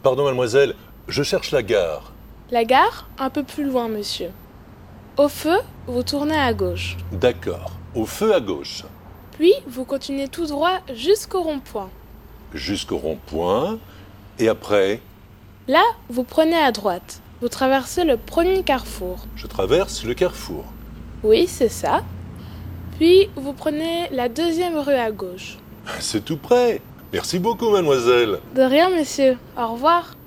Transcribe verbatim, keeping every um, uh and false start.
Pardon, mademoiselle, je cherche la gare. La gare, un peu plus loin, monsieur. Au feu, vous tournez à gauche. D'accord. Au feu à gauche. Puis, vous continuez tout droit jusqu'au rond-point. Jusqu'au rond-point. Et après, Là, vous prenez à droite. Vous traversez le premier carrefour. je traverse le carrefour. Oui, c'est ça. Puis, vous prenez la deuxième rue à gauche. C'est tout près. Merci beaucoup, mademoiselle. De rien, monsieur. Au revoir.